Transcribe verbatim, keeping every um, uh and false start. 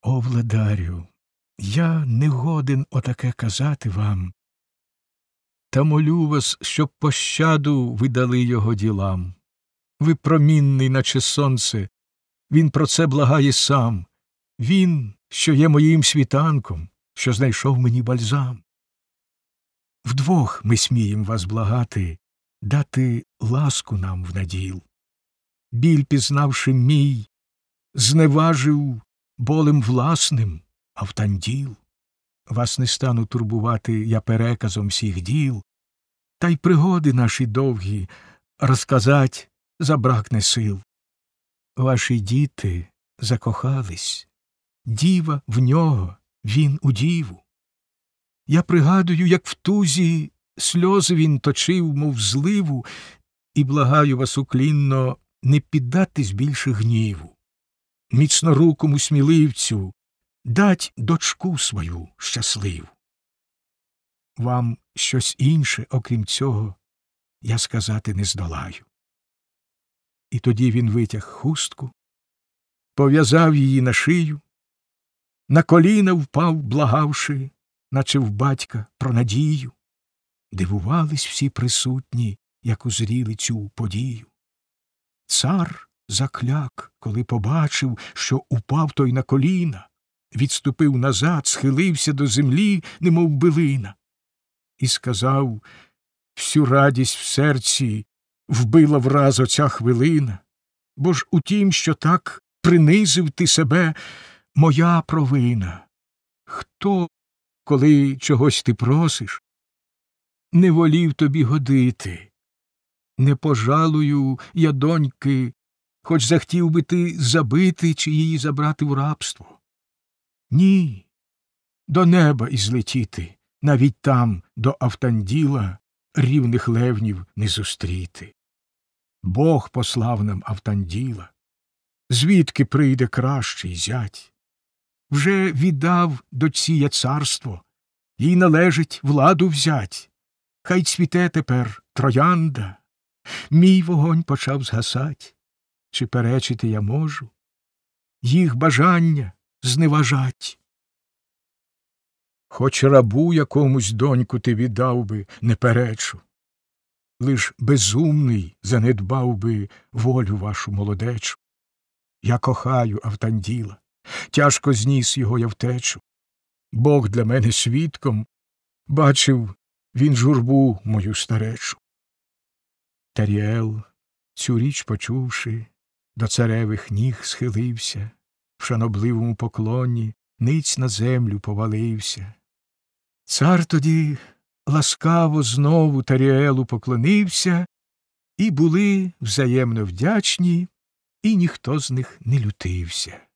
О, владарю, я не годен отаке казати вам, та молю вас, щоб пощаду ви дали його ділам. Ви промінний, наче сонце, він про це благає сам. Він, що є моїм світанком, що знайшов мені бальзам. Вдвох ми смієм вас благати, дати ласку нам в наділ. Біль, пізнавши мій, зневажив болем власним Автанділ. Вас не стану турбувати я переказом всіх діл, та й пригоди наші довгі розказать забракне сил. Ваші діти закохались, діва в нього, він у діву. Я пригадую, як в тузі сльози він точив, мов зливу, і благаю вас уклінно не піддатись більше гніву. Міцнорукому сміливцю дать дочку свою щасливу. Вам щось інше, окрім цього, я сказати не здолаю. І тоді він витяг хустку, пов'язав її на шию, на коліна впав, благавши, наче в батька про надію. Дивувались всі присутні, як узріли цю подію. Цар закляк, коли побачив, що упав той на коліна, відступив назад, схилився до землі, немов билина, і сказав: всю радість в серці вбила враз оця хвилина, бо ж у тім, що так принизив ти себе, моя провина. Хто, коли чогось ти просиш, не волів тобі годити? Не пожалую я доньки, хоч захтів би ти забити чи її забрати в рабство. Ні, до неба і злетіти, навіть там до Автанділа рівних левнів не зустріти. Бог послав нам Автанділа, звідки прийде кращий зять. Вже віддав дочці я царство, їй належить владу взять. Хай цвіте тепер троянда, мій вогонь почав згасать. Чи перечити я можу? Їх бажання зневажать. Хоч рабу якомусь доньку ти віддав би, не перечу. Лиш безумний занедбав би волю вашу молодечу. Я кохаю Автанділа, тяжко зніс його я втечу. Бог для мене свідком, бачив він журбу мою старечу. Таріел, цю річ почувши, до царевих ніг схилився, в шанобливому поклоні ниць на землю повалився. Цар тоді ласкаво знову Таріелу поклонився, і були взаємно вдячні, і ніхто з них не лютився.